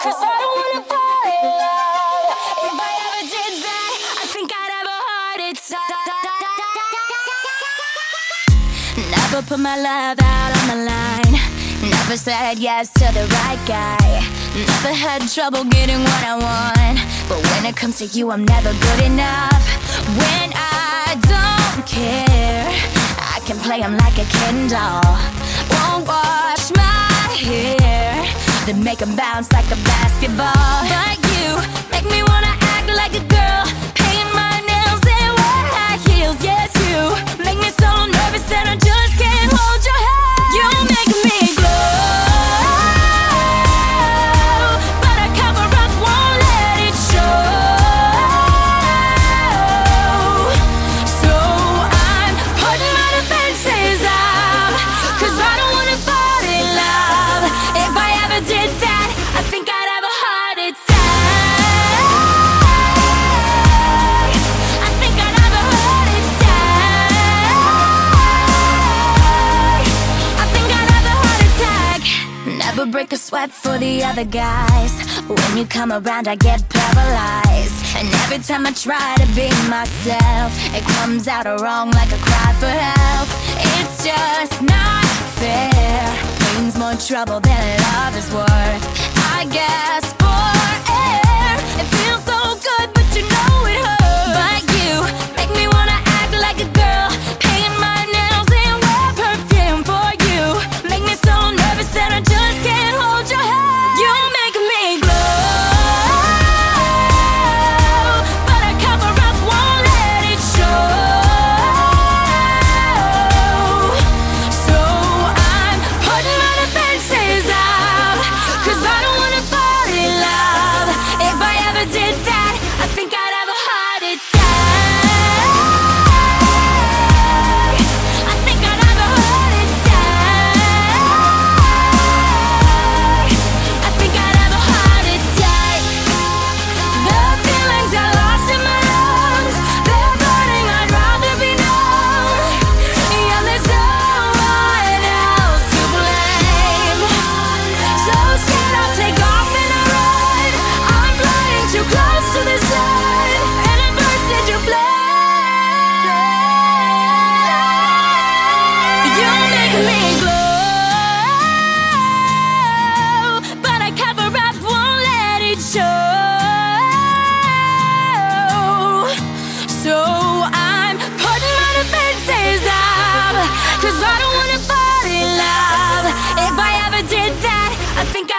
'cause I don't wanna fall in love. If I ever did that, I think I'd have a heart attack. Never put my love out on the line. Never said yes to the right guy. Never had trouble getting what I want. But when it comes to you, I'm never good enough. When I don't care, I can play him like a Ken doll. Won't wash my hair, then make him bounce like a basketball. But you make me wanna act like a girl, paint my nails and wear high heels. Yes, you make me so nervous that I just can't hold your hand. You make me glow, but I cover up, won't let it show. So I'm putting my defenses up, 'cause I don't wanna fall in love. If I ever did that, I think I'd have a heart attack. I think I'd have a heart attack. I think I'd have a heart attack. Never break a sweat for the other guys. When you come around, I get paralyzed. And every time I try to be myself, it comes out wrong like a cry for help. It's just not fair. Pain's more trouble than love is worth. I guess for air, it feels so good, but you know it hurts. But you make me wanna act like a girl, paint my nails and wear perfume for you. Make me so nervous that I just can't hold your hand. You make me glow, but I cover up, won't let it show. So I'm putting my defenses up, 'cause I don't wanna fall in love. If I ever did that, I think I'd have a heart attack. I think I'd have a heart attack. I think I'd have a heart attack. The feelings I lost in my lungs, they're burning, I'd rather be numb. Yeah, there's no one else to blame. So scared I'll take off and I run. I'm flying too close to the sun, and it bursts into flame. You make me glow, but I cover up, won't let it show. So I'm putting my defenses up, 'cause I don't wanna fall in love. If I ever did that, I think